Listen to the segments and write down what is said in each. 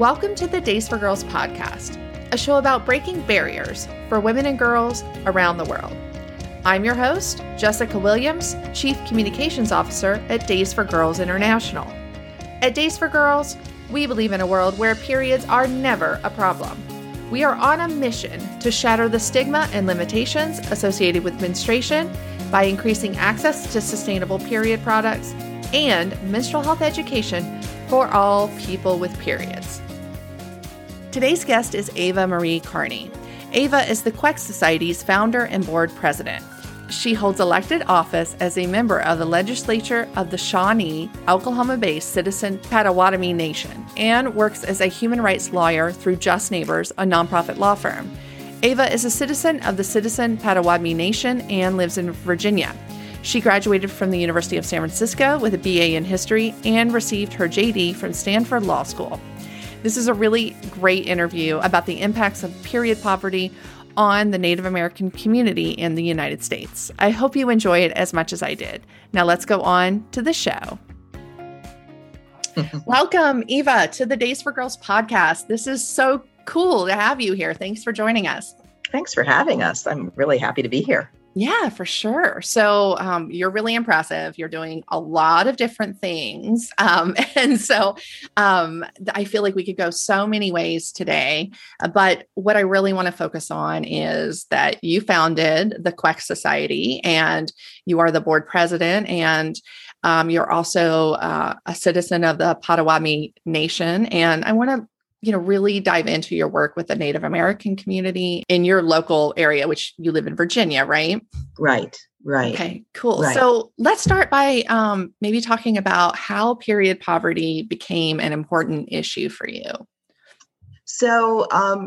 Welcome to the Days for Girls podcast, a show about breaking barriers for women and girls around the world. I'm your host, Jessica Williams, Chief Communications Officer at Days for Girls International. At Days for Girls, we believe in a world where periods are never a problem. We are on a mission to shatter the stigma and limitations associated with menstruation by increasing access to sustainable period products and menstrual health education for all people with periods. Today's guest is Ava Marie Carney. Ava is the Quex Society's founder and board president. She holds elected office as a member of the legislature of the Shawnee, Oklahoma-based Citizen Potawatomi Nation and works as a human rights lawyer through Just Neighbors, a nonprofit law firm. Ava is a citizen of the Citizen Potawatomi Nation and lives in Virginia. She graduated from the University of San Francisco with a BA in history and received her JD from Stanford Law School. This is a really great interview about the impacts of period poverty on the Native American community in the United States. I hope you enjoy it as much as I did. Now let's go on to the show. Welcome, Ava, to the Days for Girls podcast. This is so cool to have you here. Thanks for joining us. Thanks for having us. I'm really happy to be here. Yeah, for sure. So you're really impressive. You're doing a lot of different things. And so I feel like we could go so many ways today. But what I really want to focus on is that you founded the Quex Society and you are the board president and you're also a citizen of the Potawatomi Nation. And I want to really dive into your work with the Native American community in your local area, which you live in Virginia, right? Right. Okay, cool. Right. So let's start by maybe talking about how period poverty became an important issue for you. So,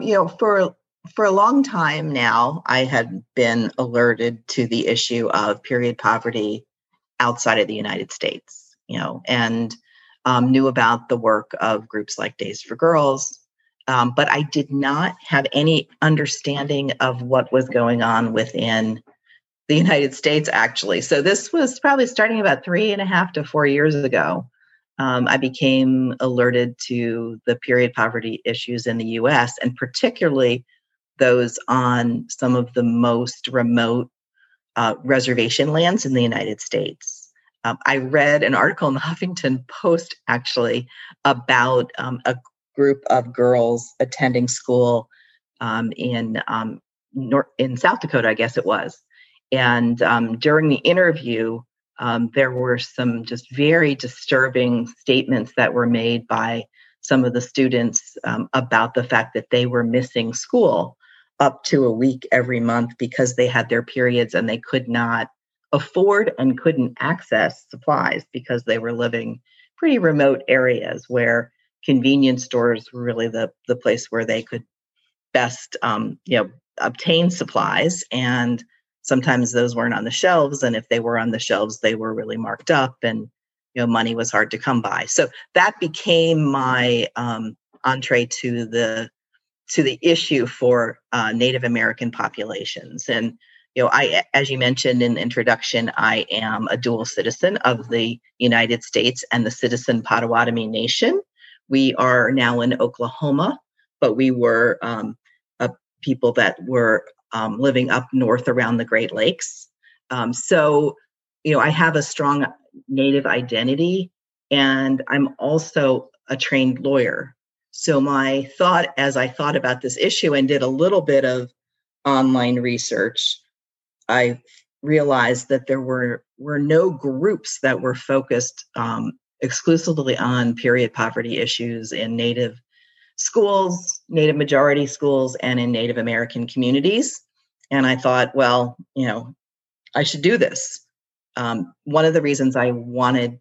for a long time now, I had been alerted to the issue of period poverty outside of the United States, and knew about the work of groups like Days for Girls, but I did not have any understanding of what was going on within the United States, actually. So this was probably starting about 3.5 to 4 years ago. I became alerted to the period poverty issues in the U.S., and particularly those on some of the most remote reservation lands in the United States. I read an article in the Huffington Post, actually, about a group of girls attending school in South Dakota, I guess it was. And during the interview, there were some just very disturbing statements that were made by some of the students about the fact that they were missing school up to a week every month because they had their periods and they could not afford and couldn't access supplies because they were living pretty remote areas where convenience stores were really the place where they could best obtain supplies. And sometimes those weren't on the shelves. And if they were on the shelves, they were really marked up and money was hard to come by. So that became my entree to the issue for Native American populations. And as you mentioned in the introduction, I am a dual citizen of the United States and the Citizen Potawatomi Nation. We are now in Oklahoma, but we were people that were living up north around the Great Lakes. So I have a strong Native identity, and I'm also a trained lawyer. So my thought, as I thought about this issue and did a little bit of online research, I realized that there were no groups that were focused exclusively on period poverty issues in Native schools, Native majority schools, and in Native American communities. And I thought, well, I should do this. One of the reasons I wanted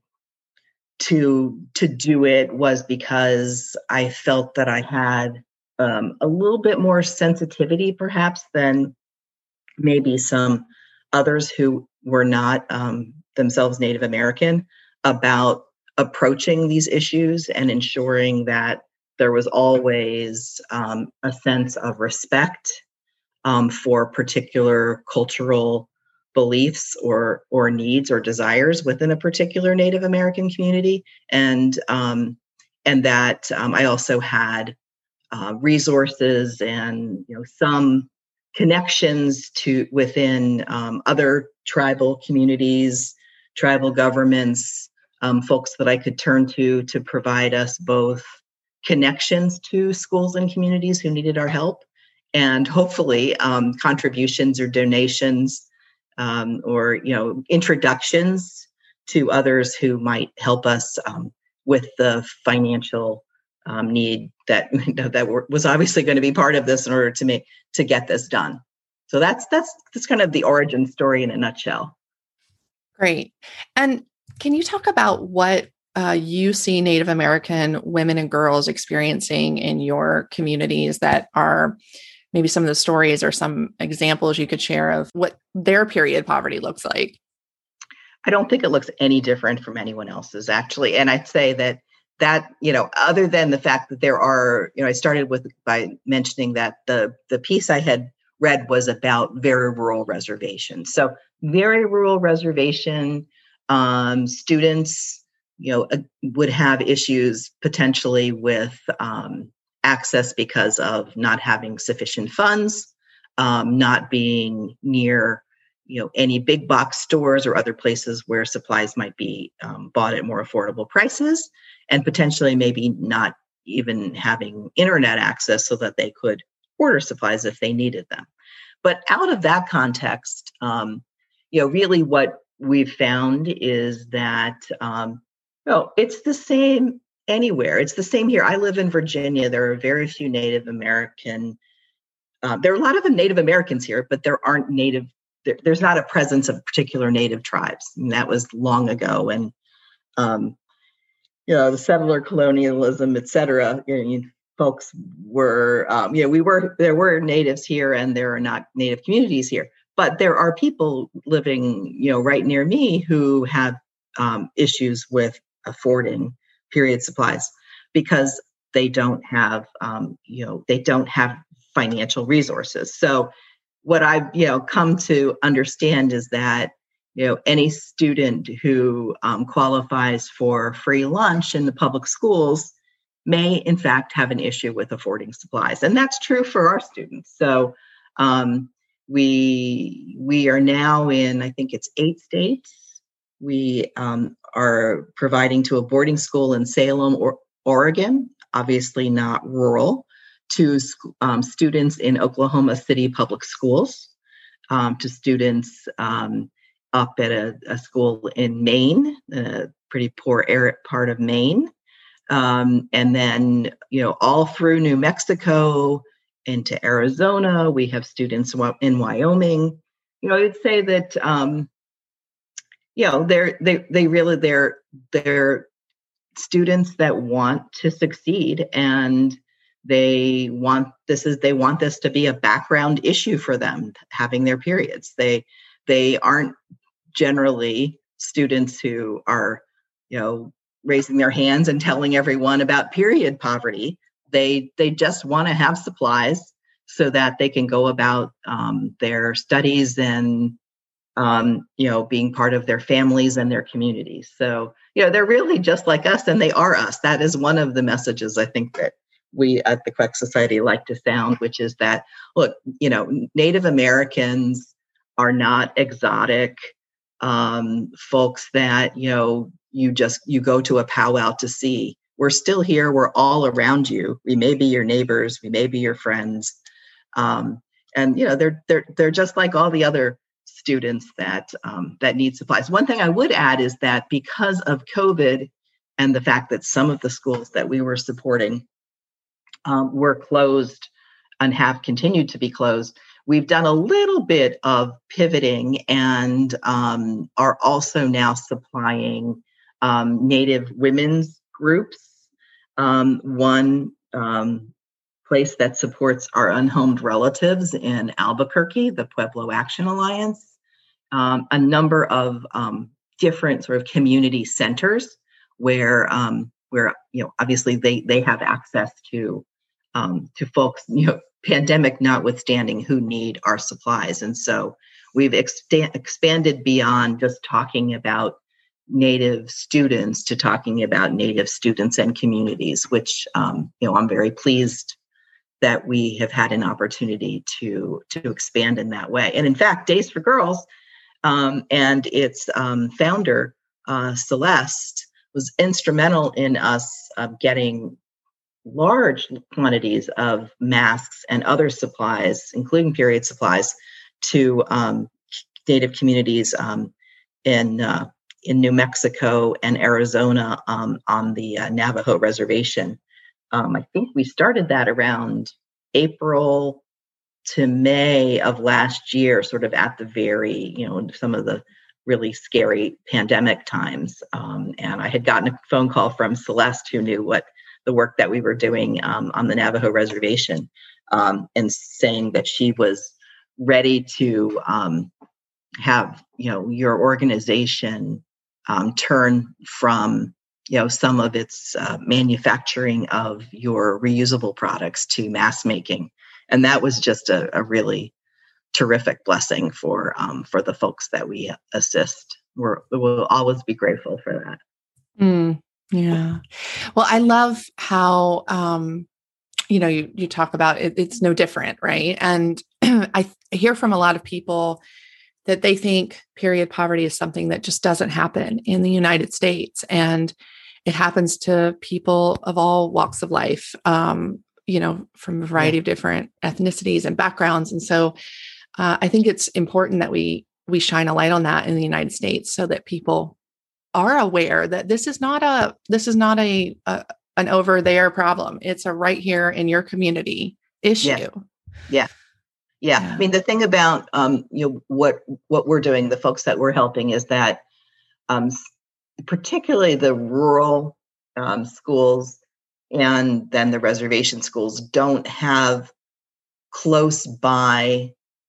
to do it was because I felt that I had a little bit more sensitivity, perhaps, than maybe some others who were not themselves Native American about approaching these issues and ensuring that there was always a sense of respect for particular cultural beliefs or needs or desires within a particular Native American community. And and that I also had resources and some connections to within other tribal communities, tribal governments, folks that I could turn to provide us both connections to schools and communities who needed our help, and hopefully contributions or donations or introductions to others who might help us with the financial need that was obviously going to be part of this in order to get this done. So that's kind of the origin story in a nutshell. Great. And can you talk about what you see Native American women and girls experiencing in your communities that are maybe some of the stories or some examples you could share of what their period poverty looks like? I don't think it looks any different from anyone else's, actually. And I'd say that other than the fact that there are, I started by mentioning that the piece I had read was about very rural reservations. So very rural reservation students, would have issues potentially with access because of not having sufficient funds, not being near, any big box stores or other places where supplies might be bought at more affordable prices, and potentially maybe not even having internet access so that they could order supplies if they needed them. But out of that context, really what we've found is that, it's the same anywhere. It's the same here. I live in Virginia. There are very few Native American. There are a lot of Native Americans here, but there aren't Native. There's not a presence of particular Native tribes, and that was long ago. And the settler colonialism, et cetera. Folks were, there were natives here, and there are not Native communities here. But there are people living, right near me who have issues with affording period supplies because they don't have, financial resources. So what I've, come to understand is that, any student who qualifies for free lunch in the public schools may, in fact, have an issue with affording supplies. And that's true for our students. So we are now in, I think it's 8 states. We are providing to a boarding school in Salem, Oregon, obviously not rural, to students in Oklahoma City public schools, to students up at a school in Maine, a pretty poor part of Maine, and then all through New Mexico into Arizona. We have students in Wyoming. I'd say that they're students that want to succeed, and they want this to be a background issue for them, having their periods. They aren't generally students who are, raising their hands and telling everyone about period poverty. They just want to have supplies so that they can go about their studies and being part of their families and their communities. So they're really just like us, and they are us. That is one of the messages I think that we at the Quebec Society like to sound, which is that, look, Native Americans are not exotic folks that you go to a powwow to see. We're still here. We're all around you. We may be your neighbors. We may be your friends. And they're just like all the other students that need supplies. One thing I would add is that because of COVID and the fact that some of the schools that we were supporting were closed and have continued to be closed, we've done a little bit of pivoting and are also now supplying Native women's groups. One place that supports our unhomed relatives in Albuquerque, the Pueblo Action Alliance, a number of different sort of community centers where obviously they have access to folks, pandemic notwithstanding, who need our supplies. And so we've expanded beyond just talking about Native students to talking about Native students and communities, which I'm very pleased that we have had an opportunity to expand in that way. And in fact, Days for Girls and its founder, Celeste, was instrumental in us getting large quantities of masks and other supplies, including period supplies, to Native communities in New Mexico and Arizona on the Navajo reservation. I think we started that around April to May of last year, sort of at the very, some of the really scary pandemic times. And I had gotten a phone call from Celeste, who knew what the work that we were doing on the Navajo reservation, and saying that she was ready to have, your organization turn from, some of its manufacturing of your reusable products to mass making. And that was just a really terrific blessing for the folks that we assist. We'll always be grateful for that. Yeah. Well, I love how, you talk about it, it's no different, right? And I hear from a lot of people that they think period poverty is something that just doesn't happen in the United States. And it happens to people of all walks of life, from a variety of different ethnicities and backgrounds. And so I think it's important that we shine a light on that in the United States so that people are aware that this is not an over there problem. It's a right here in your community issue. Yeah. I mean, the thing about what we're doing, the folks that we're helping, is that particularly the rural schools and then the reservation schools don't have close by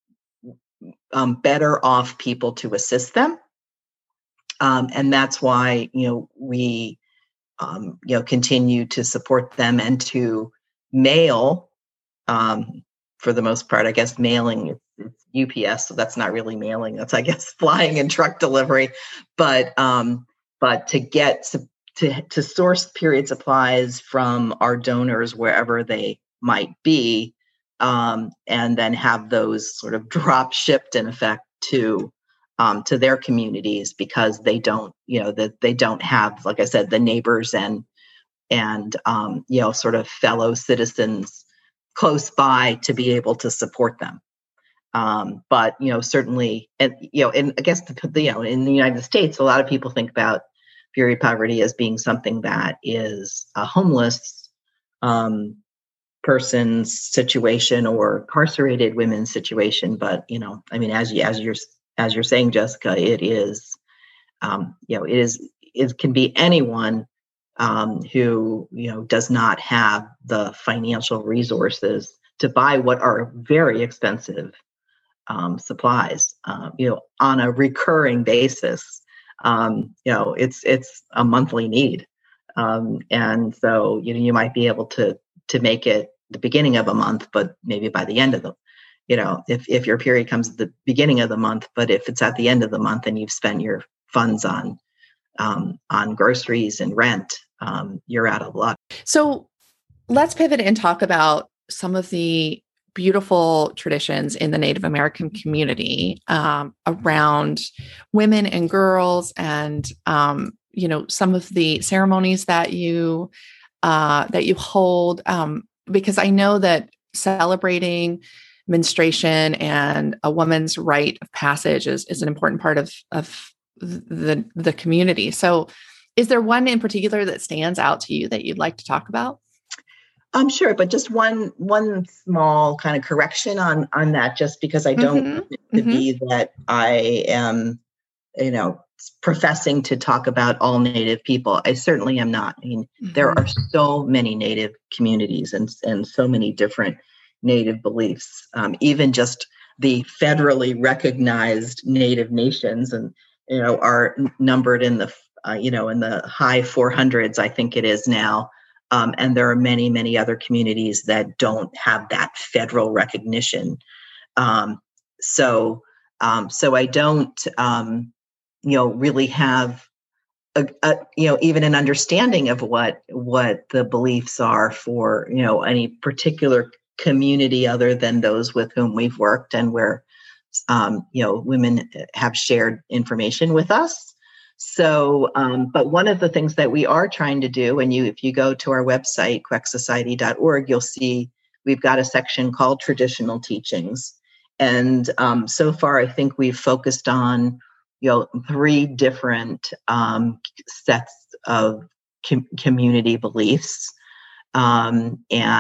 better off people to assist them. And that's why, we, continue to support them and to mail, for the most part. I guess mailing, it's UPS, so that's not really mailing. That's, I guess, flying and truck delivery. But to get to source period supplies from our donors wherever they might be, and then have those sort of drop shipped in effect to their communities, because they don't, that they don't have, like I said, the neighbors and sort of fellow citizens close by to be able to support them. But certainly, and and I guess in the United States, a lot of people think about period poverty as being something that is a homeless person's situation or incarcerated women's situation. But I mean, as you're saying, Jessica, it can be anyone who does not have the financial resources to buy what are very expensive supplies, on a recurring basis. It's a monthly need, and so you might be able to make it the beginning of a month, but maybe by the end of the, if your period comes at the beginning of the month, but if it's at the end of the month and you've spent your funds on groceries and rent, you're out of luck. So let's pivot and talk about some of the beautiful traditions in the Native American community around women and girls, and some of the ceremonies that you hold, because I know that celebrating menstruation and a woman's rite of passage is an important part of the community. So is there one in particular that stands out to you that you'd like to talk about? Sure, but just one small kind of correction on that, just because I don't want it to be that I am, professing to talk about all Native people. I certainly am not. I mean, there are so many Native communities and so many different Native beliefs. Even just the federally recognized Native nations, and are numbered in the in the high 400s, I think it is now. And there are many, many other communities that don't have that federal recognition. So I don't, really have even an understanding of what the beliefs are for, any particular community other than those with whom we've worked and where, women have shared information with us. So, but one of the things that we are trying to do, and if you go to our website, quecksociety.org, you'll see we've got a section called Traditional Teachings. And so far, I think we've focused on, 3 different sets of community beliefs. And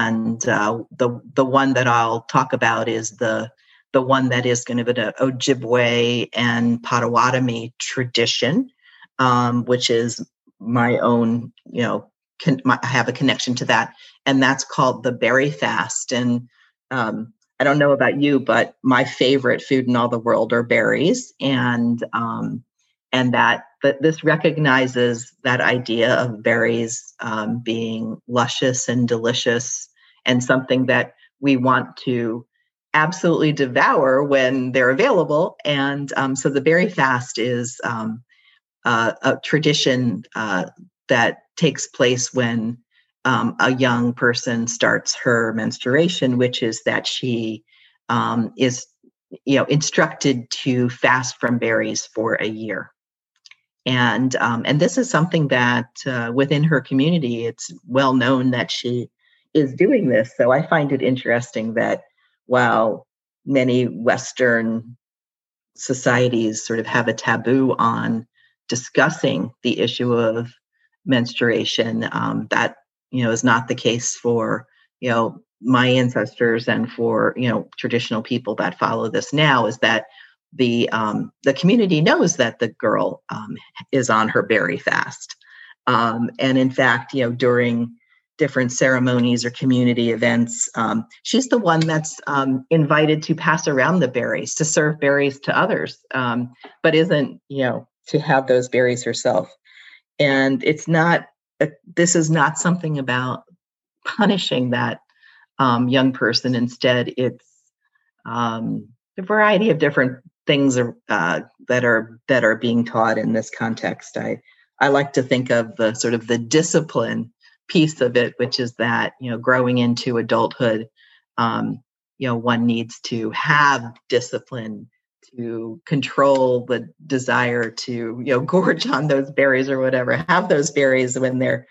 the one that I'll talk about is the one that is going to be the Ojibwe and Potawatomi tradition, which is my own, I have a connection to that. And that's called the Berry Fast. And I don't know about you, but my favorite food in all the world are berries. And that this recognizes that idea of berries being luscious and delicious and something that we want to absolutely devour when they're available. And so the Berry Fast is a tradition that takes place when a young person starts her menstruation, which is that she is, instructed to fast from berries for a year. And this is something that within her community, it's well known that she is doing this. So I find it interesting that while many Western societies sort of have a taboo on discussing the issue of menstruation, that is not the case for my ancestors and for traditional people that follow this now. Is that the community knows that the girl is on her berry fast, and in fact, during different ceremonies or community events, she's the one that's invited to pass around the berries, to serve berries to others, but isn't to have those berries herself. And it's not. This is not something about punishing that young person. Instead, it's a variety of different things that are being taught in this context. I like to think of the sort of the discipline piece of it, which is that growing into adulthood, one needs to have discipline to control the desire to gorge on those berries or whatever, have those berries when they're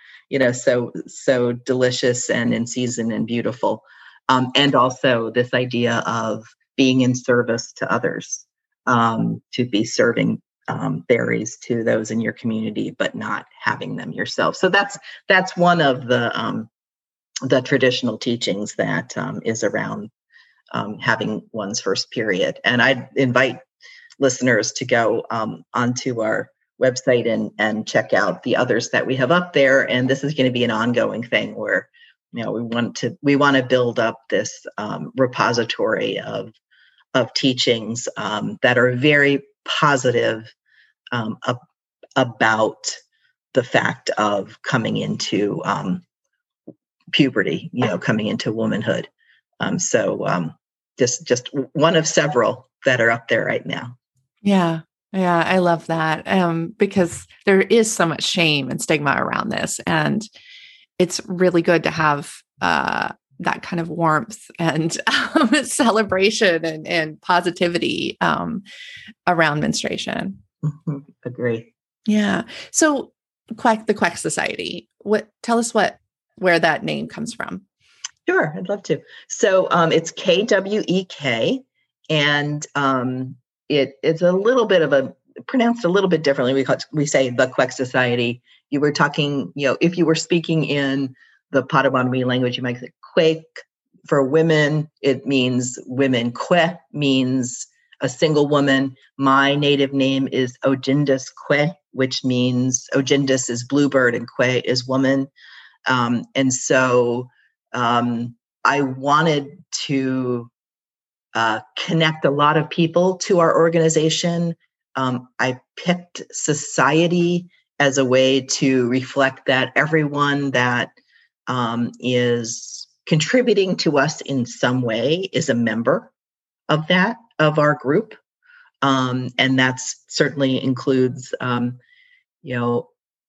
so delicious and in season and beautiful, and also this idea of being in service to others, to be serving berries to those in your community but not having them yourself. So that's one of the traditional teachings that is around having one's first period. And I invite listeners to go onto our website and check out the others that we have up there. And this is going to be an ongoing thing where we want to build up this repository of teachings that are very positive about the fact of coming into puberty, coming into womanhood. Just one of several that are up there right now. Yeah. Yeah. I love that. Because there is so much shame and stigma around this. And it's really good to have that kind of warmth and celebration and positivity around menstruation. Mm-hmm. Agree. Yeah. So the Queck Society, tell us where that name comes from. Sure, I'd love to. So it's KWEK, and it's a little bit pronounced a little bit differently. We say the Queck Society. You were talking, if you were speaking in the Potawatomi language, you might say Quake for women. It means women. Que means a single woman. My native name is Ojindis Que, which means Ojindis is bluebird and Que is woman. And so I wanted to connect a lot of people to our organization. I picked society as a way to reflect that everyone that is contributing to us in some way is a member of our group. And that's certainly includes,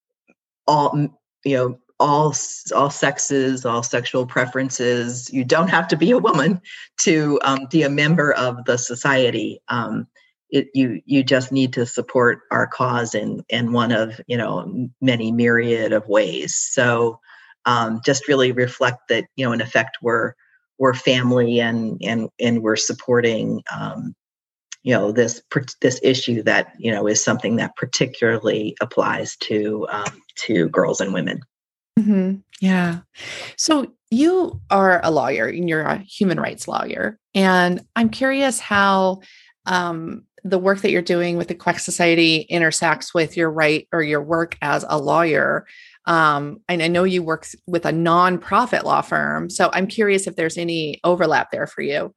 all, all sexes, all sexual preferences. You don't have to be a woman to be a member of the society. You just need to support our cause in one of many myriad of ways. So just really reflect that in effect we're family and we're supporting this issue that is something that particularly applies to girls and women. Mm-hmm. Yeah. So you are a lawyer and you're a human rights lawyer. And I'm curious how the work that you're doing with the Quebec Society intersects with your work as a lawyer. And I know you work with a nonprofit law firm. So I'm curious if there's any overlap there for you.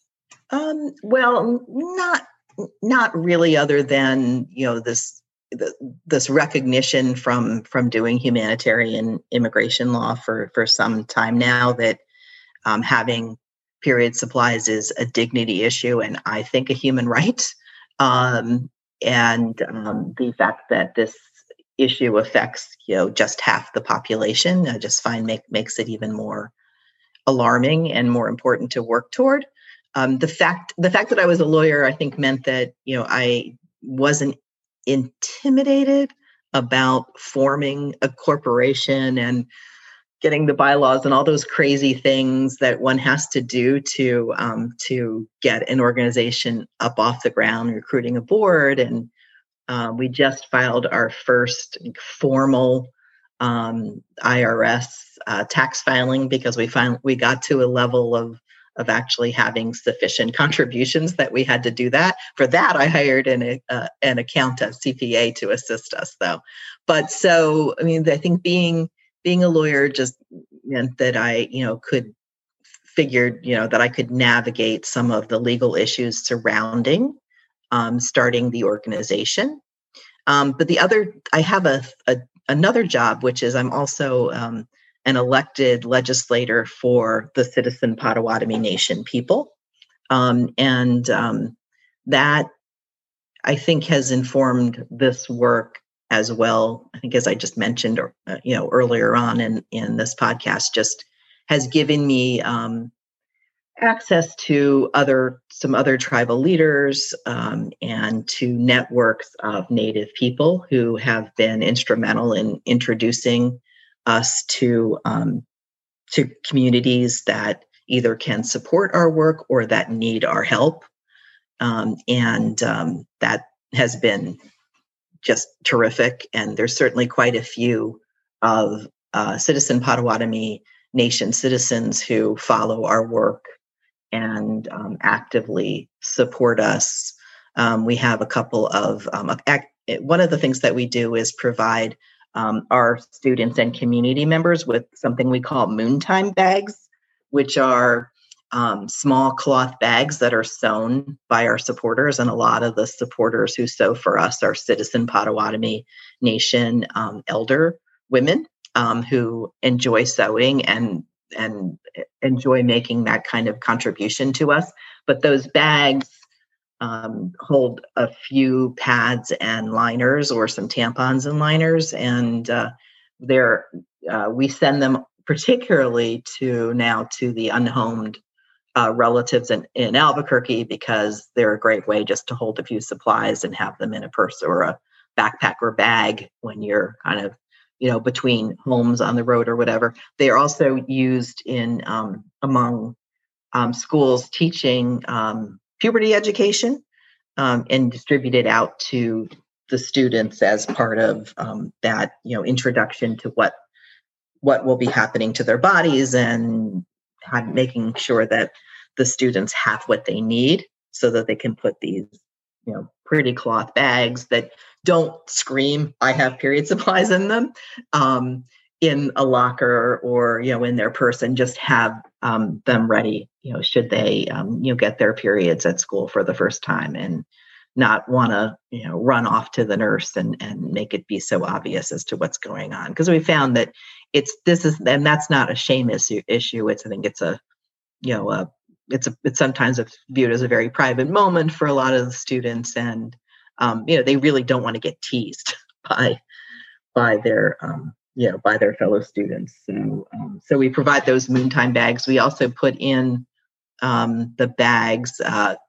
Well, not really, other than this recognition from doing humanitarian immigration law for some time now that having period supplies is a dignity issue, and I think a human right. And the fact that this issue affects just half the population, I just find makes it even more alarming and more important to work toward. The fact that I was a lawyer, I think, meant that I wasn't intimidated about forming a corporation and getting the bylaws and all those crazy things that one has to do to get an organization up off the ground, recruiting a board. And we just filed our first formal IRS tax filing because we got to a level of actually having sufficient contributions that we had to do that. For that, I hired an accountant, CPA, to assist us, though. But so, I mean, I think being a lawyer just meant that I, figured, that I could navigate some of the legal issues surrounding starting the organization. But I have another job, which is I'm also an elected legislator for the Citizen Potawatomi Nation people. That I think has informed this work as well. I think, as I just mentioned, earlier on in this podcast, just has given me access to some other tribal leaders and to networks of Native people who have been instrumental in introducing us to communities that either can support our work or that need our help. That has been just terrific. And there's certainly quite a few of Citizen Potawatomi Nation citizens who follow our work and actively support us. We have a couple of, one of the things that we do is provide our students and community members with something we call Moontime bags, which are small cloth bags that are sewn by our supporters. And a lot of the supporters who sew for us are Citizen Potawatomi Nation elder women who enjoy sewing and enjoy making that kind of contribution to us. But those bags hold a few pads and liners, or some tampons and liners, and we send them particularly to the unhomed relatives in Albuquerque, because they're a great way just to hold a few supplies and have them in a purse or a backpack or bag when you're kind of between homes on the road or whatever. They are also used in among schools teaching puberty education and distributed out to the students as part of that introduction to what will be happening to their bodies, and making sure that the students have what they need so that they can put these pretty cloth bags that don't scream "I have period supplies" in them in a locker or in their purse, and just have them ready should they get their periods at school for the first time, and not want to run off to the nurse and make it be so obvious as to what's going on. Because we found that and that's not a shame issue. I think it's it's sometimes viewed as a very private moment for a lot of the students, and they really don't want to get teased by their by their fellow students. So we provide those Moontime bags. We also put in the bags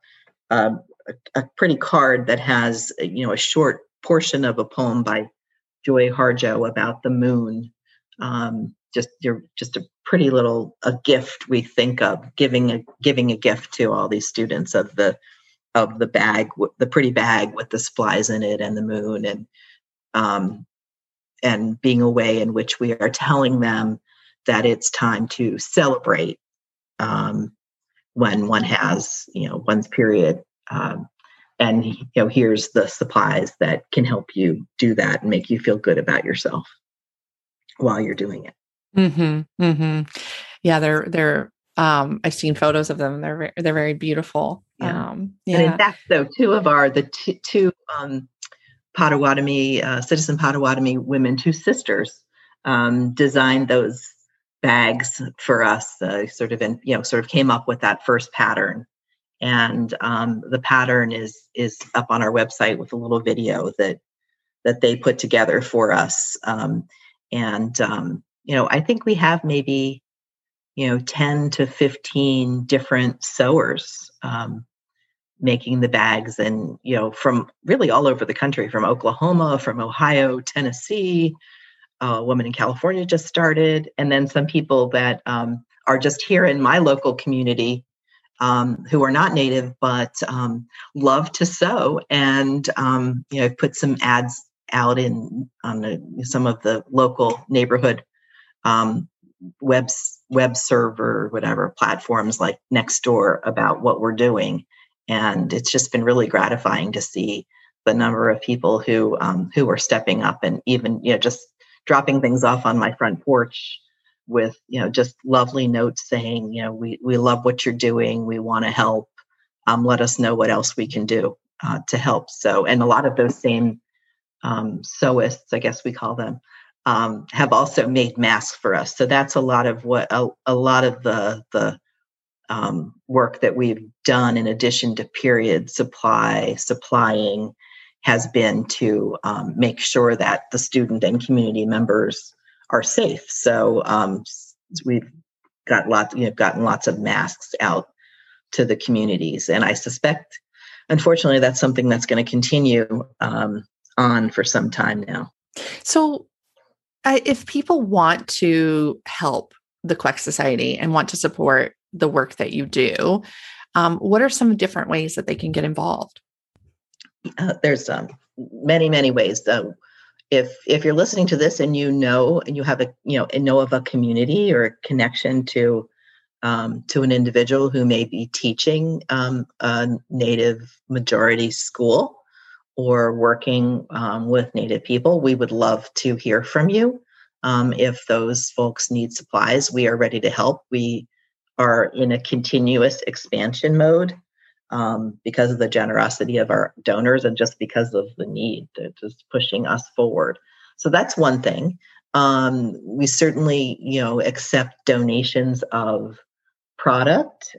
a pretty card that has a short portion of a poem by Joy Harjo about the moon. Just a pretty little a gift we think of giving a gift to all these students of the bag, the pretty bag with the supplies in it and the moon, and being a way in which we are telling them that it's time to celebrate when one has one's period, and here's the supplies that can help you do that and make you feel good about yourself while you're doing it. Mm-hmm, mm-hmm. Yeah, they're I've seen photos of them. They're very beautiful. Yeah. And in fact, though, two Potawatomi citizen Potawatomi women, two sisters, designed those bags for us. Sort of came up with that first pattern, and the pattern is up on our website with a little video that they put together for us. I think we have maybe 10 to 15 different sewers making the bags, and from really all over the country, from Oklahoma, from Ohio, Tennessee. A woman in California just started, and then some people that are just here in my local community who are not Native but love to sew, and put some ads out on some of the local neighborhood web server, whatever platforms like Nextdoor about what we're doing. And it's just been really gratifying to see the number of people who are stepping up, and even just dropping things off on my front porch with just lovely notes saying we love what you're doing, we want to help, let us know what else we can do to help. So, and a lot of those same sewists, I guess we call them, have also made masks for us. So that's a lot of what a lot of the work that we've done, in addition to period supplying, has been to make sure that the student and community members are safe. So we've gotten lots of masks out to the communities, and I suspect, unfortunately, that's something that's going to continue on for some time now. So, if people want to help the Quex Society and want to support the work that you do, what are some different ways that they can get involved? There's many, many ways. If you're listening to this and you have know of a community or a connection to an individual who may be teaching a Native majority school or working with Native people, we would love to hear from you. If those folks need supplies, we are ready to help. We are in a continuous expansion mode because of the generosity of our donors and just because of the need. They're just pushing us forward. So that's one thing. We certainly, accept donations of product,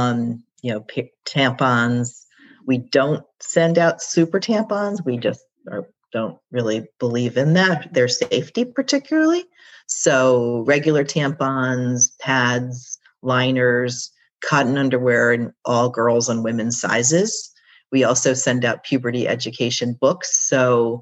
tampons. We don't send out super tampons. We just don't really believe in that, their safety particularly. So regular tampons, pads, liners, cotton underwear in all girls and women's sizes. We also send out puberty education books. So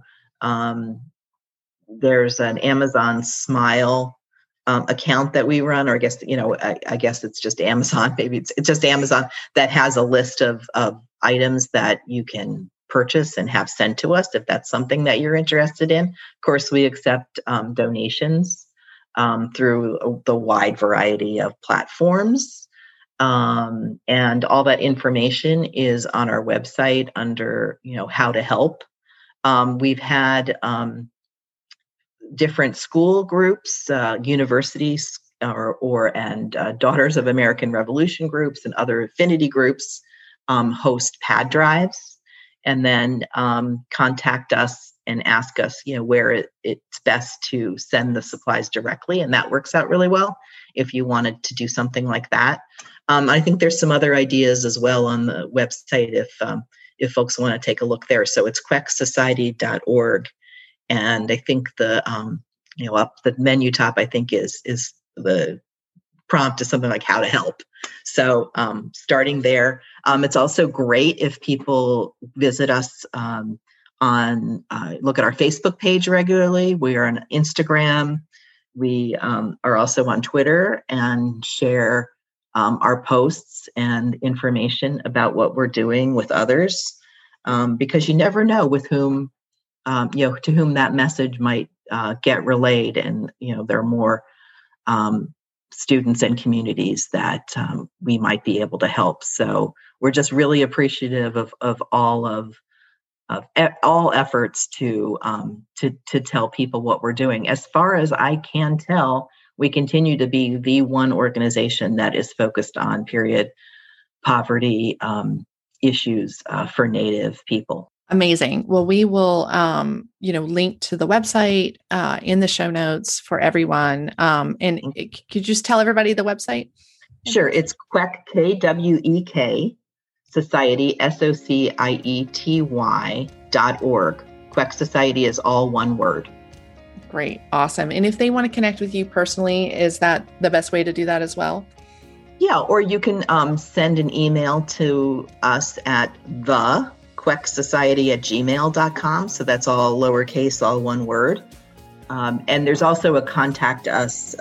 there's an Amazon Smile account that we run, or I guess it's just Amazon. Maybe it's just Amazon that has a list of items that you can purchase and have sent to us if that's something that you're interested in. Of course, we accept donations through the wide variety of platforms. And all that information is on our website under, how to help. We've had different school groups, universities, and Daughters of American Revolution groups and other affinity groups host pad drives, and then contact us and ask us, where it's best to send the supplies directly. And that works out really well if you wanted to do something like that. I think there's some other ideas as well on the website if folks want to take a look there. So it's quexsociety.org. And I think the up the menu top, I think is the prompt to something like how to help. So starting there. It's also great if people visit us look at our Facebook page regularly. We are on Instagram. We are also on Twitter and share our posts and information about what we're doing with others, because you never know with whom, to whom that message might get relayed. And, there are more students and communities that we might be able to help. So we're just really appreciative of all efforts to tell people what we're doing. As far as I can tell, we continue to be the one organization that is focused on period poverty issues for Native people. Amazing. Well, we will, link to the website in the show notes for everyone. And could you just tell everybody the website? Sure. It's QUEK, KWEK, Society, SOCIETY.org. QUEK Society is all one word. Great. Awesome. And if they want to connect with you personally, is that the best way to do that as well? Yeah. Or you can send an email to us at thequeksociety@gmail.com. So that's all lowercase, all one word. And there's also a contact us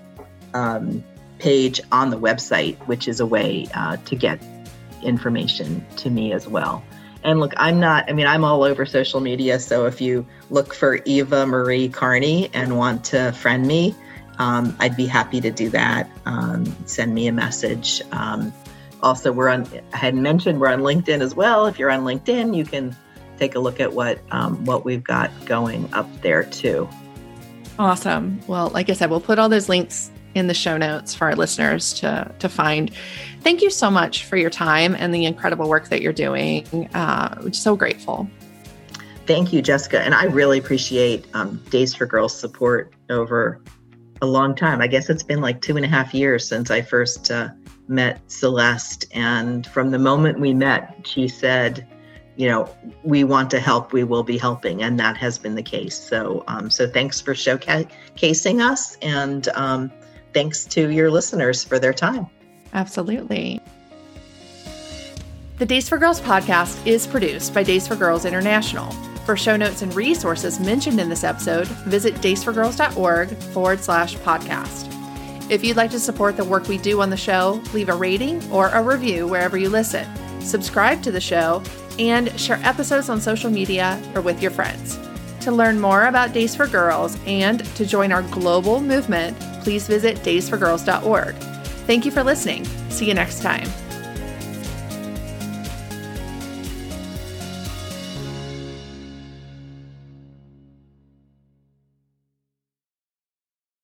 page on the website, which is a way to get information to me as well. And look, I'm all over social media. So if you look for Eva Marie Carney and want to friend me, I'd be happy to do that. Send me a message. Also, I had mentioned we're on LinkedIn as well. If you're on LinkedIn, you can take a look at what we've got going up there too. Awesome. Well, like I said, we'll put all those links in the show notes for our listeners to find. Thank you so much for your time and the incredible work that you're doing. We're so grateful. Thank you, Jessica. And I really appreciate Days for Girls support over a long time. I guess it's been like 2.5 years since I first met Celeste. And from the moment we met, she said, we want to help, we will be helping. And that has been the case. So thanks for showcasing us. And thanks to your listeners for their time. Absolutely. The Days for Girls podcast is produced by Days for Girls International. For show notes and resources mentioned in this episode, visit daysforgirls.org/podcast. If you'd like to support the work we do on the show, leave a rating or a review wherever you listen. Subscribe to the show and share episodes on social media or with your friends. To learn more about Days for Girls and to join our global movement, please visit daysforgirls.org. Thank you for listening. See you next time.